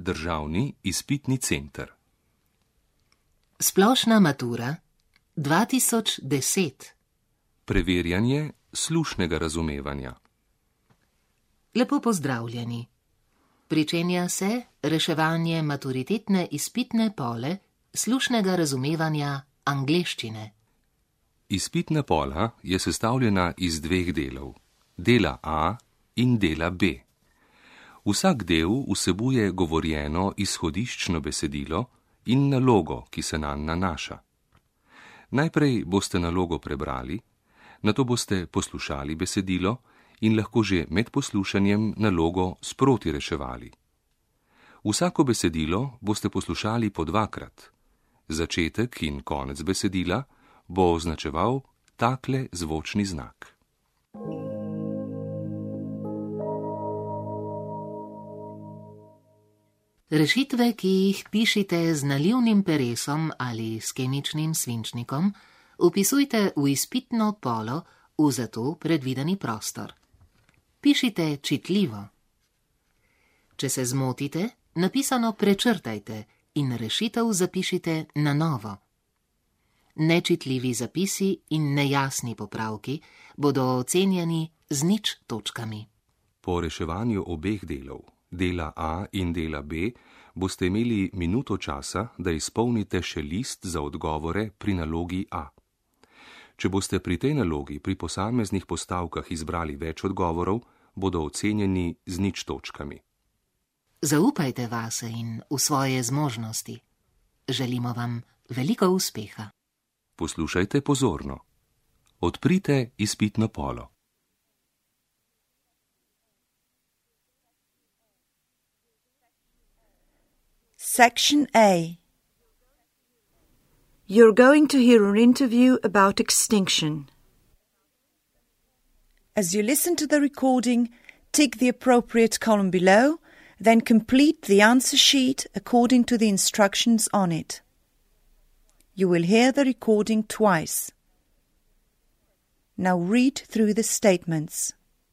Državni izpitni center. Splošna matura 2010. Preverjanje slušnega razumevanja. Lepo pozdravljeni. Pričenja se reševanje maturitetne izpitne pole slušnega razumevanja angleščine. Izpitna pola je sestavljena iz dveh delov, dela A in dela B. Vsak del vsebuje govorjeno izhodiščno besedilo in nalogo, ki se nanj nanaša. Najprej boste nalogo prebrali, nato boste poslušali besedilo in lahko že med poslušanjem nalogo sproti reševali. Vsako besedilo boste poslušali po dvakrat. Začetek in konec besedila bo označeval takle zvočni znak. Rešitve, ki jih pišite z nalivnim peresom ali s kemičnim svinčnikom, vpisujte v izpitno polo v za to predvideni prostor. Pišite čitljivo. Če se zmotite, napisano prečrtajte in rešitev zapišite na novo. Nečitljivi zapisi in nejasni popravki bodo ocenjeni z 0 točkami. Po reševanju obeh delov, dela A in dela B, boste imeli minuto časa, da izpolnite še list za odgovore pri nalogi A. Če boste pri tej nalogi pri posameznih postavkah izbrali več odgovorov, bodo ocenjeni z 0 točkami. Zaupajte vase in v svoje zmožnosti. Želimo vam veliko uspeha. Poslušajte pozorno. Odprite izpitno polo. Section A. You're going to hear an interview about extinction. As you listen to the recording, tick the appropriate column below, then complete the answer sheet according to the instructions on it. You will hear the recording twice. Now read through the statements.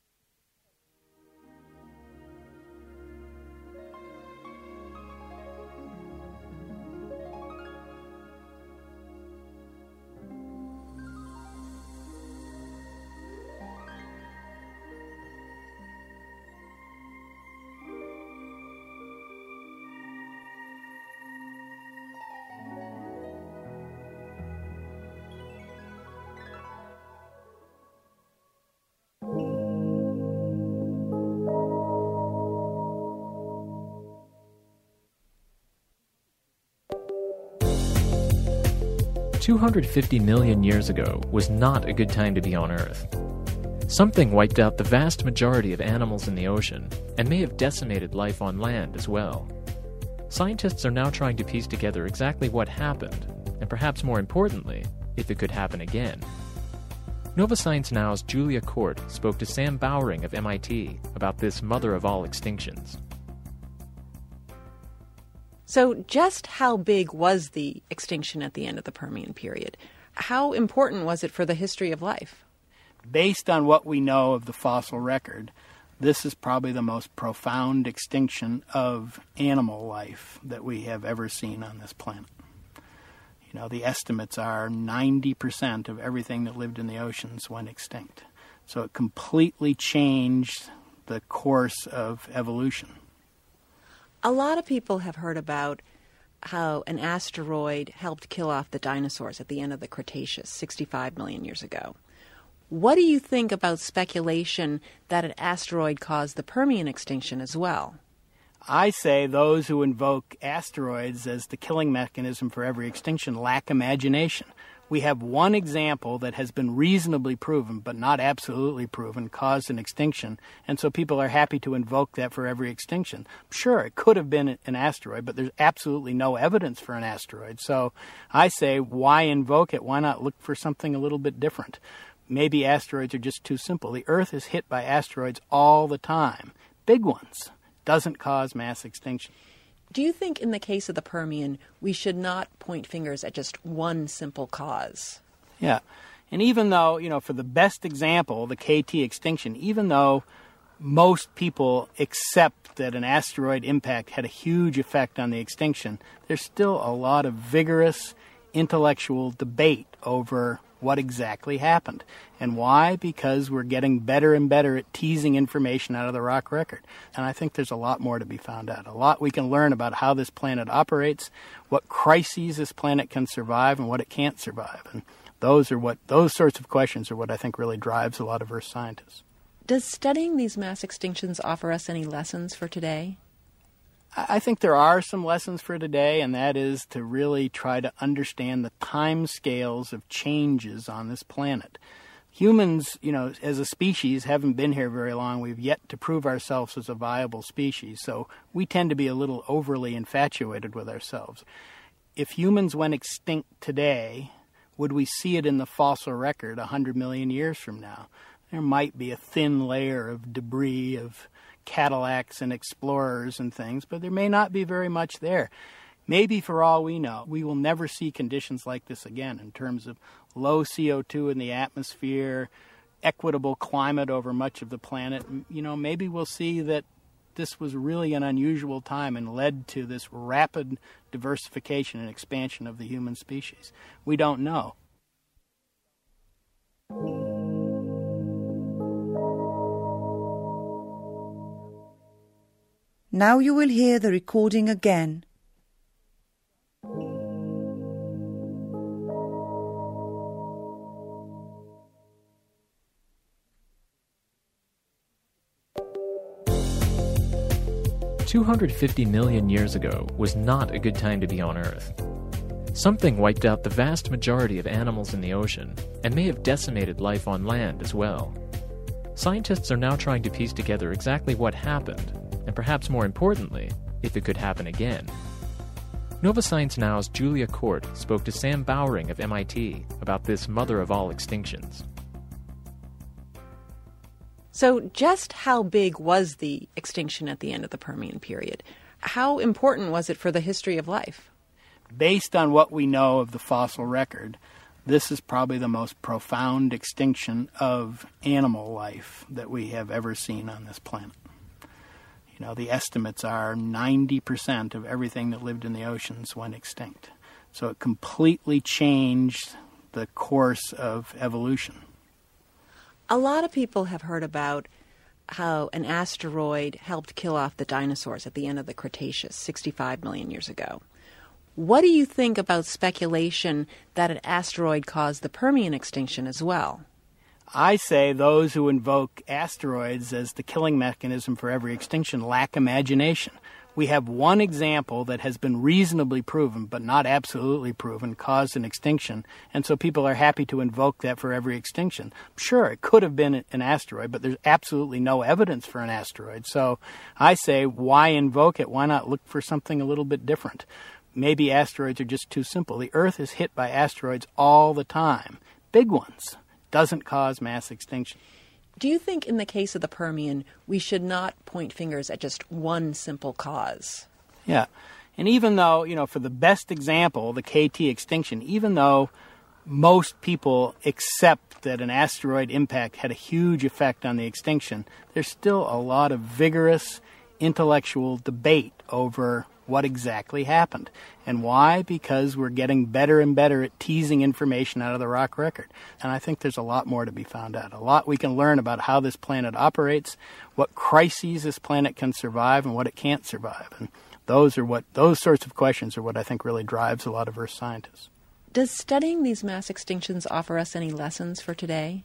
$250 million years ago was not a good time to be on Earth. Something wiped out the vast majority of animals in the ocean and may have decimated life on land as well. Scientists are now trying to piece together exactly what happened, and perhaps more importantly, if it could happen again. Nova Science Now's Julia Court spoke to Sam Bowring of MIT about this mother of all extinctions. So just how big was the extinction at the end of the Permian period? How important was it for the history of life? Based on what we know of the fossil record, this is probably the most profound extinction of animal life that we have ever seen on this planet. You know, the estimates are 90% of everything that lived in the oceans went extinct. So it completely changed the course of evolution. A lot of people have heard about how an asteroid helped kill off the dinosaurs at the end of the Cretaceous, 65 million years ago. What do you think about speculation that an asteroid caused the Permian extinction as well? I say those who invoke asteroids as the killing mechanism for every extinction lack imagination. We have one example that has been reasonably proven, but not absolutely proven, caused an extinction, and so people are happy to invoke that for every extinction. Sure, it could have been an asteroid, but there's absolutely no evidence for an asteroid. So I say, why invoke it? Why not look for something a little bit different? Maybe asteroids are just too simple. The Earth is hit by asteroids all the time. Big ones. Doesn't cause mass extinction. Do you think in the case of the Permian, we should not point fingers at just one simple cause? Yeah. And even though, for the best example, the KT extinction, even though most people accept that an asteroid impact had a huge effect on the extinction, there's still a lot of vigorous intellectual debate over what exactly happened. And why? Because we're getting better and better at teasing information out of the rock record. And I think there's a lot more to be found out. A lot we can learn about how this planet operates, what crises this planet can survive, and what it can't survive. And those sorts of questions are what I think really drives a lot of Earth scientists. Does studying these mass extinctions offer us any lessons for today? I think there are some lessons for today, and that is to really try to understand the time scales of changes on this planet. Humans, as a species, haven't been here very long. We've yet to prove ourselves as a viable species, so we tend to be a little overly infatuated with ourselves. If humans went extinct today, would we see it in the fossil record 100 million years from now? There might be a thin layer of debris of Cadillacs and explorers and things, but there may not be very much there. Maybe for all we know, we will never see conditions like this again in terms of low CO2 in the atmosphere, equitable climate over much of the planet. Maybe we'll see that this was really an unusual time and led to this rapid diversification and expansion of the human species. We don't know. Now you will hear the recording again. $250 million years ago was not a good time to be on Earth. Something wiped out the vast majority of animals in the ocean and may have decimated life on land as well. Scientists are now trying to piece together exactly what happened, and perhaps more importantly, if it could happen again. Nova Science Now's Julia Court spoke to Sam Bowring of MIT about this mother of all extinctions. So just how big was the extinction at the end of the Permian period? How important was it for the history of life? Based on what we know of the fossil record, this is probably the most profound extinction of animal life that we have ever seen on this planet. The estimates are 90% of everything that lived in the oceans went extinct. So it completely changed the course of evolution. A lot of people have heard about how an asteroid helped kill off the dinosaurs at the end of the Cretaceous 65 million years ago. What do you think about speculation that an asteroid caused the Permian extinction as well? I say those who invoke asteroids as the killing mechanism for every extinction lack imagination. We have one example that has been reasonably proven, but not absolutely proven, caused an extinction, and so people are happy to invoke that for every extinction. Sure, it could have been an asteroid, but there's absolutely no evidence for an asteroid. So I say, why invoke it? Why not look for something a little bit different? Maybe asteroids are just too simple. The Earth is hit by asteroids all the time, big ones. Doesn't cause mass extinction. Do you think in the case of the Permian, we should not point fingers at just one simple cause? Yeah. And even though, for the best example, the KT extinction, even though most people accept that an asteroid impact had a huge effect on the extinction, there's still a lot of vigorous intellectual debate over what exactly happened. And why? Because we're getting better and better at teasing information out of the rock record. And I think there's a lot more to be found out. A lot we can learn about how this planet operates, what crises this planet can survive, and what it can't survive. And those sorts of questions are what I think really drives a lot of Earth scientists. Does studying these mass extinctions offer us any lessons for today?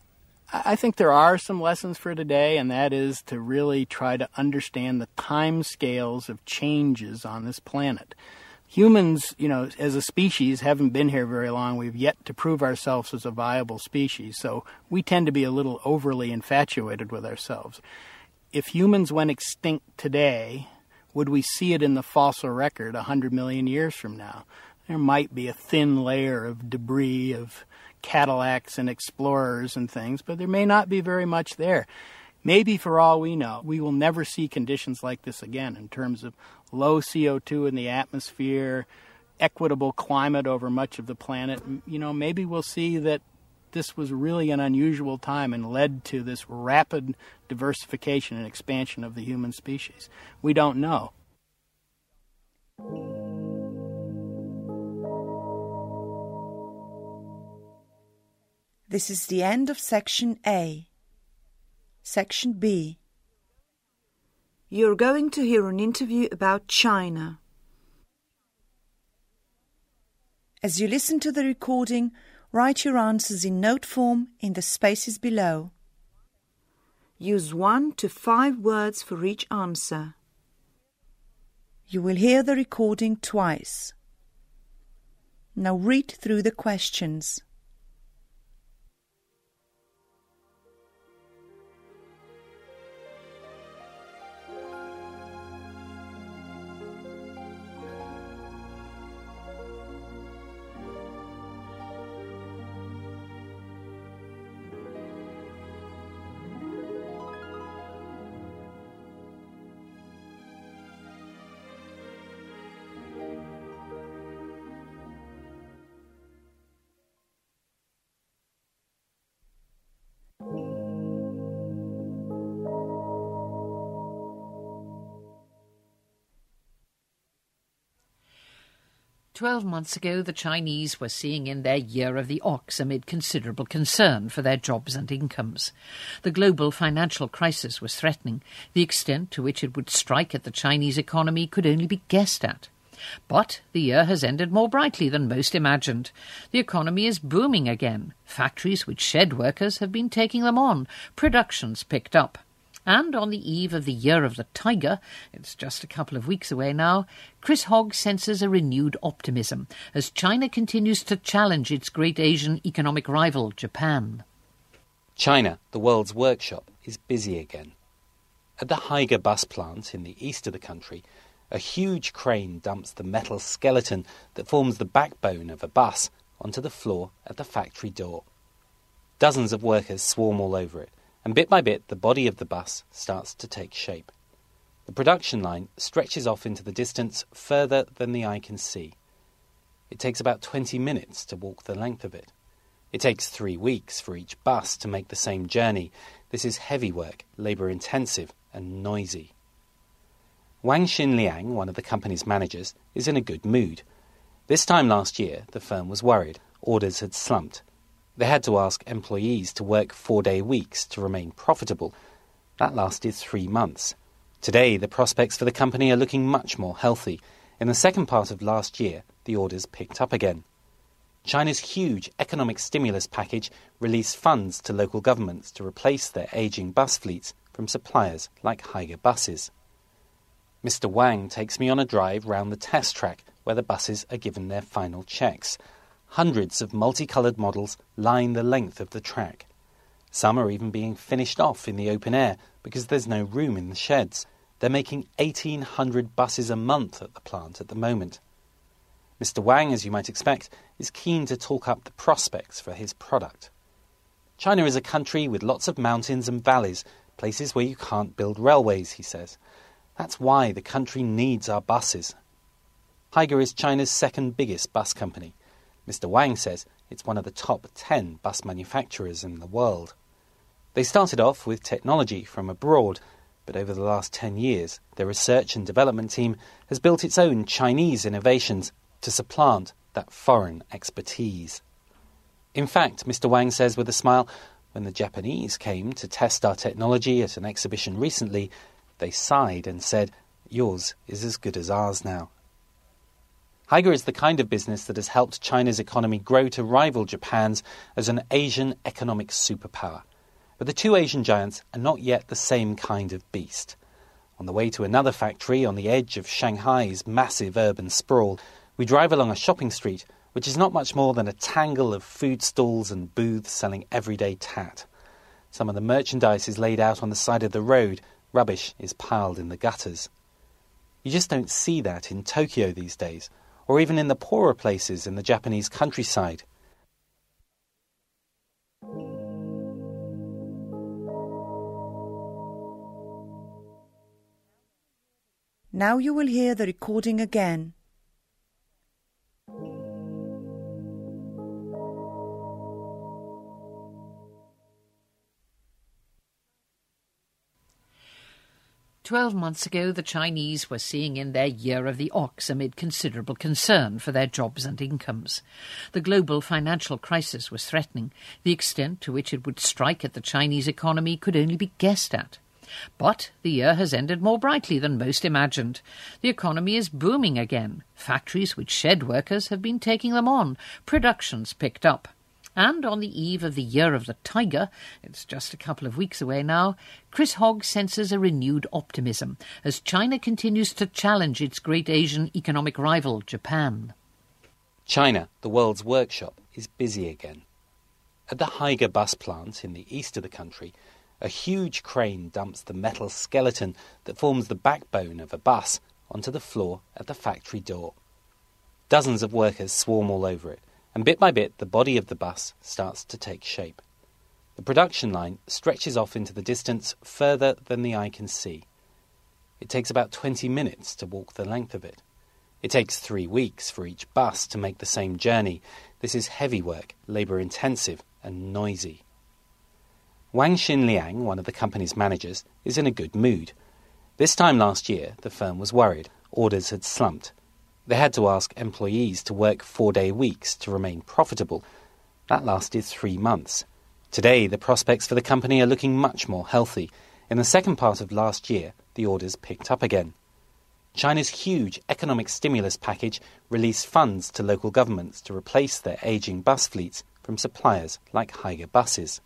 I think there are some lessons for today, and that is to really try to understand the time scales of changes on this planet. Humans, as a species, haven't been here very long. We've yet to prove ourselves as a viable species, so we tend to be a little overly infatuated with ourselves. If humans went extinct today, would we see it in the fossil record 100 million years from now? There might be a thin layer of debris of Cadillacs and explorers and things, but there may not be very much there. Maybe for all we know, we will never see conditions like this again in terms of low CO2 in the atmosphere, equitable climate over much of the planet. Maybe we'll see that this was really an unusual time and led to this rapid diversification and expansion of the human species? We don't know. This is the end of Section A. Section B. You're going to hear an interview about China. As you listen to the recording, write your answers in note form in the spaces below. Use 1 to 5 words for each answer. You will hear the recording twice. Now read through the questions. "12 months ago, the Chinese were seeing in their Year of the Ox amid considerable concern for their jobs and incomes. The global financial crisis was threatening. The extent to which it would strike at the Chinese economy could only be guessed at. But the year has ended more brightly than most imagined. The economy is booming again. Factories which shed workers have been taking them on. Production's picked up. And on the eve of the Year of the Tiger, it's just a couple of weeks away now, Chris Hogg senses a renewed optimism as China continues to challenge its great Asian economic rival, Japan. China, the world's workshop, is busy again. At the Haiger bus plant in the east of the country, a huge crane dumps the metal skeleton that forms the backbone of a bus onto the floor at the factory door. Dozens of workers swarm all over it, and bit by bit the body of the bus starts to take shape. The production line stretches off into the distance further than the eye can see. It takes about 20 minutes to walk the length of it. It takes 3 weeks for each bus to make the same journey. This is heavy work, labour-intensive and noisy. Wang Xinliang, one of the company's managers, is in a good mood. This time last year, the firm was worried. Orders had slumped. They had to ask employees to work 4-day weeks to remain profitable. That lasted 3 months. Today, the prospects for the company are looking much more healthy. In the second part of last year, the orders picked up again. China's huge economic stimulus package released funds to local governments to replace their ageing bus fleets from suppliers like Haiger buses. Mr. Wang takes me on a drive round the test track where the buses are given their final checks. Hundreds of multicoloured models line the length of the track. Some are even being finished off in the open air because there's no room in the sheds. They're making 1,800 buses a month at the plant at the moment. Mr. Wang, as you might expect, is keen to talk up the prospects for his product. China is a country with lots of mountains and valleys, places where you can't build railways, he says. That's why the country needs our buses. Haiger is China's second biggest bus company. Mr. Wang says it's one of the top 10 bus manufacturers in the world. They started off with technology from abroad, but over the last 10 years, their research and development team has built its own Chinese innovations to supplant that foreign expertise. In fact, Mr. Wang says with a smile, when the Japanese came to test our technology at an exhibition recently, they sighed and said, "Yours is as good as ours now." Haiger is the kind of business that has helped China's economy grow to rival Japan's as an Asian economic superpower. But the two Asian giants are not yet the same kind of beast. On the way to another factory on the edge of Shanghai's massive urban sprawl, we drive along a shopping street which is not much more than a tangle of food stalls and booths selling everyday tat. Some of the merchandise is laid out on the side of the road, rubbish is piled in the gutters. You just don't see that in Tokyo these days, or even in the poorer places in the Japanese countryside. Now you will hear the recording again. 12 months ago, the Chinese were seeing in their year of the ox amid considerable concern for their jobs and incomes. The global financial crisis was threatening. The extent to which it would strike at the Chinese economy could only be guessed at. But the year has ended more brightly than most imagined. The economy is booming again. Factories which shed workers have been taking them on. Production's picked up. And on the eve of the Year of the Tiger, it's just a couple of weeks away now, Chris Hogg senses a renewed optimism as China continues to challenge its great Asian economic rival, Japan. China, the world's workshop, is busy again. At the Haiger bus plant in the east of the country, a huge crane dumps the metal skeleton that forms the backbone of a bus onto the floor at the factory door. Dozens of workers swarm all over it, and bit by bit the body of the bus starts to take shape. The production line stretches off into the distance further than the eye can see. It takes about 20 minutes to walk the length of it. It takes 3 weeks for each bus to make the same journey. This is heavy work, labour-intensive and noisy. Wang Xinliang, one of the company's managers, is in a good mood. This time last year, the firm was worried. Orders had slumped. They had to ask employees to work 4-day weeks to remain profitable. That lasted 3 months. Today, the prospects for the company are looking much more healthy. In the second part of last year, the orders picked up again. China's huge economic stimulus package released funds to local governments to replace their ageing bus fleets from suppliers like Haiger buses.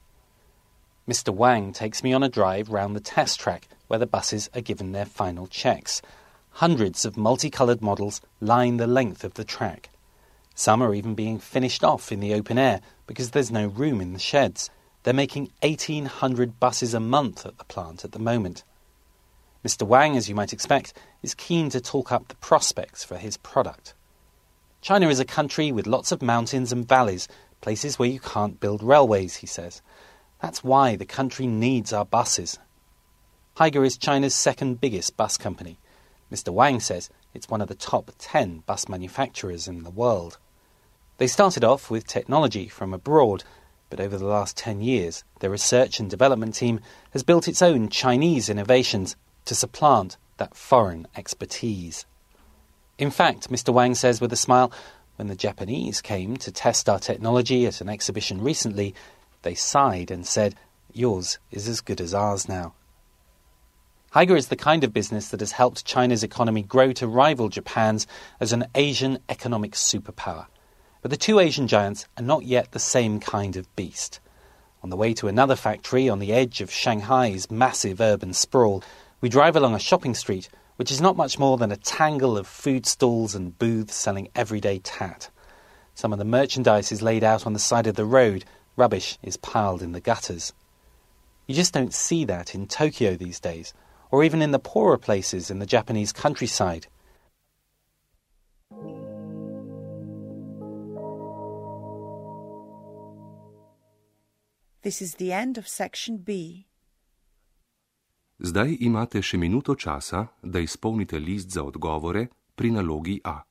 Mr. Wang takes me on a drive round the test track where the buses are given their final checks. Hundreds of multicoloured models line the length of the track. Some are even being finished off in the open air because there's no room in the sheds. They're making 1,800 buses a month at the plant at the moment. Mr. Wang, as you might expect, is keen to talk up the prospects for his product. China is a country with lots of mountains and valleys, places where you can't build railways, he says. That's why the country needs our buses. Haiger is China's second biggest bus company. Mr. Wang says it's one of the top 10 bus manufacturers in the world. They started off with technology from abroad, but over the last 10 years, their research and development team has built its own Chinese innovations to supplant that foreign expertise. In fact, Mr. Wang says with a smile, when the Japanese came to test our technology at an exhibition recently, they sighed and said, "Yours is as good as ours now." Haiger is the kind of business that has helped China's economy grow to rival Japan's as an Asian economic superpower. But the two Asian giants are not yet the same kind of beast. On the way to another factory on the edge of Shanghai's massive urban sprawl, we drive along a shopping street which is not much more than a tangle of food stalls and booths selling everyday tat. Some of the merchandise is laid out on the side of the road, rubbish is piled in the gutters. You just don't see that in Tokyo these days, or even in the poorer places in the Japanese countryside. This is the end of section B. Zdaj imate še minuto časa, da izpolnite list za odgovore pri nalogi A.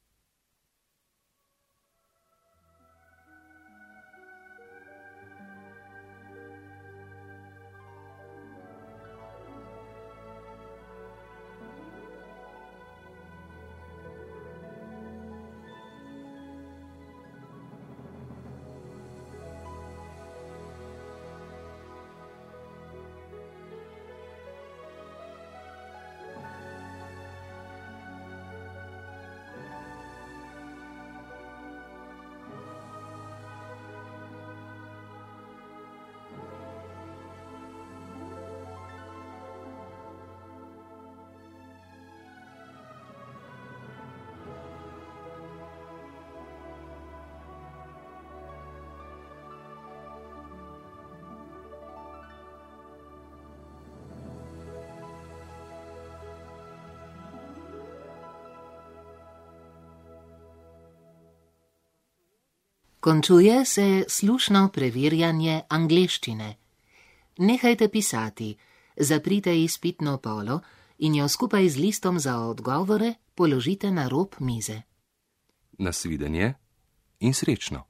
Končuje se slušno preverjanje angleščine. Nehajte pisati, zaprite izpitno polo in jo skupaj z listom za odgovore položite na rob mize. Nasvidenje in srečno.